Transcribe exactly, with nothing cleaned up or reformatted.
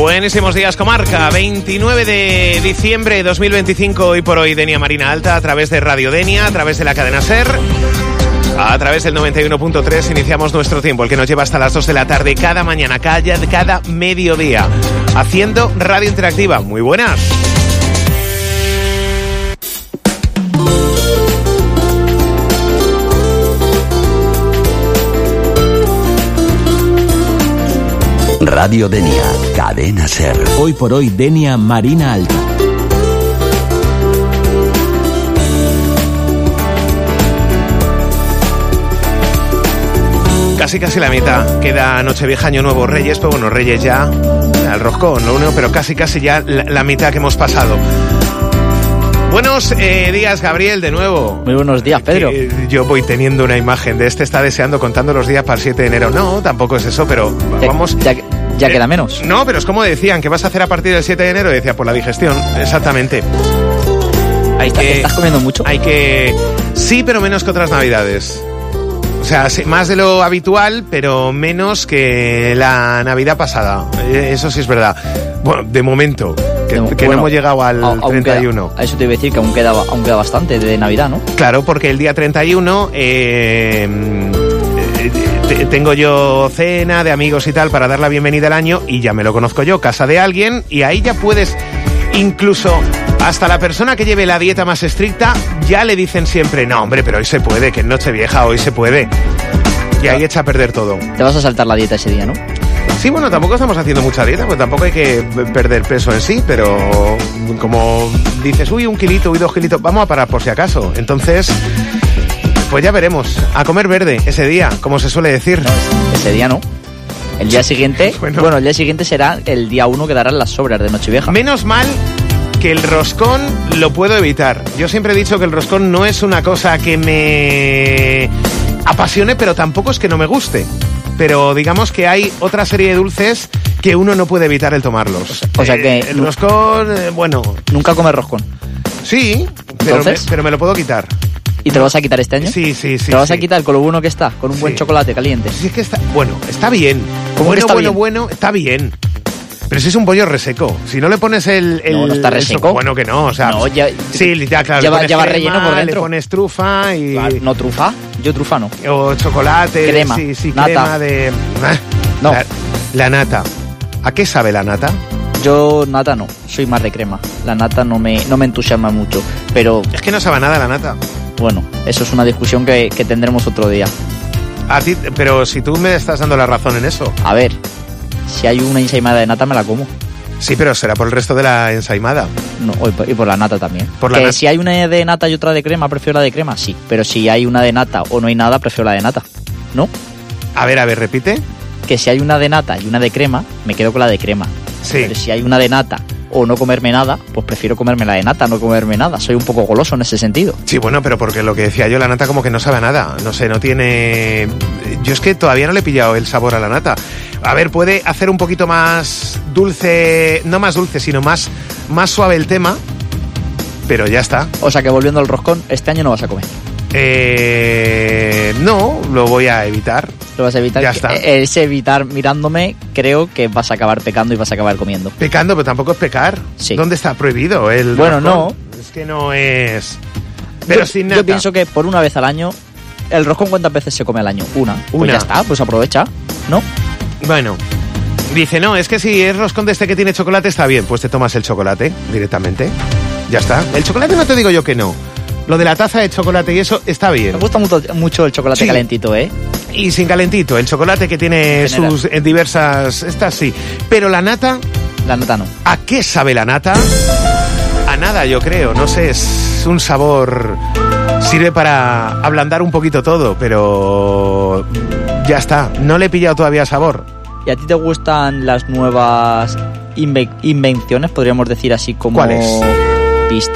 Buenísimos días, comarca. veintinueve de diciembre de dos mil veinticinco, hoy por hoy, Denia Marina Alta, a través de Radio Denia, a través de la cadena SER, a través del noventa y uno punto tres, iniciamos nuestro tiempo, el que nos lleva hasta las dos de la tarde, cada mañana, cada, cada mediodía, haciendo radio interactiva. Muy buenas. Radio Denia, cadena SER. Hoy por hoy, Denia Marina Alta. Casi casi la mitad. Queda Nochevieja, Año Nuevo, Reyes, pero bueno, Reyes ya, el roscón, lo único, pero casi casi ya la, la mitad que hemos pasado. Buenos eh, días, Gabriel, de nuevo. Muy buenos días, Pedro. Eh, yo voy teniendo una imagen de este, está deseando contando los días para el siete de enero. No, tampoco es eso, pero ya, vamos... Ya, ya eh, queda menos. No, pero es como decían, ¿qué vas a hacer a partir del siete de enero? Y decía, por la digestión, exactamente. Hay ¿Estás, que, ¿Estás comiendo mucho? Hay que... Sí, pero menos que otras navidades. O sea, más de lo habitual, pero menos que la Navidad pasada. Eso sí es verdad. Bueno, de momento, que, no, que bueno, no hemos llegado al treinta y uno. Queda, a eso te iba a decir que aún queda, aún queda bastante de Navidad, ¿no? Claro, porque el día treinta y uno eh, eh, tengo yo cena de amigos y tal para dar la bienvenida al año y ya me lo conozco yo, casa de alguien, y ahí ya puedes... Incluso hasta la persona que lleve la dieta más estricta ya le dicen siempre, no hombre, pero hoy se puede, que en Nochevieja hoy se puede. Y ahí echa a perder todo. Te vas a saltar la dieta ese día, ¿no? Sí, bueno, tampoco estamos haciendo mucha dieta, pues tampoco hay que perder peso en sí, pero como dices, uy, un kilito, uy, dos kilitos, vamos a parar por si acaso. Entonces, pues ya veremos. A comer verde ese día, como se suele decir. No, ese día no. El día siguiente, bueno, bueno, el día siguiente será el día uno que darán las sobras de Nochevieja. Menos mal que el roscón lo puedo evitar. Yo siempre he dicho que el roscón no es una cosa que me apasione, pero tampoco es que no me guste. Pero digamos que hay otra serie de dulces que uno no puede evitar el tomarlos. O sea que... Eh, el roscón, eh, bueno... ¿Nunca comes roscón? Sí, pero me, pero me lo puedo quitar. ¿Y te lo vas a quitar este año? Sí, sí, sí. ¿Te lo vas sí. a quitar con lo bueno que está? Con un sí. buen chocolate caliente. Sí, es que está... Bueno, está bien. ¿Cómo bueno, que está bueno, bien? bueno, está bien. Pero si es un pollo reseco. Si no le pones el... el no, no está reseco. El, bueno, que no, o sea... No, ya... Sí, ya, claro. Lleva, lleva crema, relleno por dentro. Le pones trufa y... ¿No trufa? Yo trufa no. O chocolate. Crema. Sí, sí, nata. crema de... No. La, la nata. ¿A qué sabe la nata? Yo nata no, soy más de crema. La nata no me, no me entusiasma mucho, pero... Es que no sabe nada la nata. Bueno, eso es una discusión que, que tendremos otro día. A ti, pero si tú me estás dando la razón en eso. A ver, si hay una ensaimada de nata me la como. Sí, pero será por el resto de la ensaimada. No, y por la nata también. Por la que nat- si hay una de nata y otra de crema, prefiero la de crema, sí. Pero si hay una de nata o no hay nada, prefiero la de nata. ¿No? A ver, a ver, repite. Que si hay una de nata y una de crema, me quedo con la de crema. Sí. Pero si hay una de nata o no comerme nada, pues prefiero comerme la de nata, no comerme nada. Soy un poco goloso en ese sentido. Sí, bueno, pero porque lo que decía yo, la nata como que no sabe a nada. No sé, no tiene... Yo es que todavía no le he pillado el sabor a la nata. A ver, puede hacer un poquito más dulce... No más dulce, sino más, más suave el tema. Pero ya está. O sea que volviendo al roscón, este año no vas a comer. Eh... No, lo voy a evitar. Lo vas a evitar. Ya está. Ese evitar mirándome, creo que vas a acabar pecando y vas a acabar comiendo. Pecando, pero tampoco es pecar. Sí. ¿Dónde está prohibido el Bueno, roscón? no. Es que no es... Pero yo, sin nata. Yo pienso que por una vez al año... ¿El roscón cuántas veces se come al año? Una. Una. Pues ya está, pues aprovecha, ¿no? Bueno, dice, no, es que si es roscón de este que tiene chocolate está bien, pues te tomas el chocolate directamente. Ya está. El chocolate no te digo yo que no. Lo de la taza de chocolate y eso está bien. Me gusta mucho, mucho el chocolate Sí. calentito, ¿eh? Y sin calentito, el chocolate que tiene General. sus eh, diversas... Estas sí. Pero la nata, La nata no. ¿a qué sabe la nata? A nada, yo creo. No sé, es un sabor... Sirve para ablandar un poquito todo, pero... Ya está. No le he pillado todavía sabor. ¿Y a ti te gustan las nuevas inve- invenciones, podríamos decir así como... ¿Cuáles? Pist-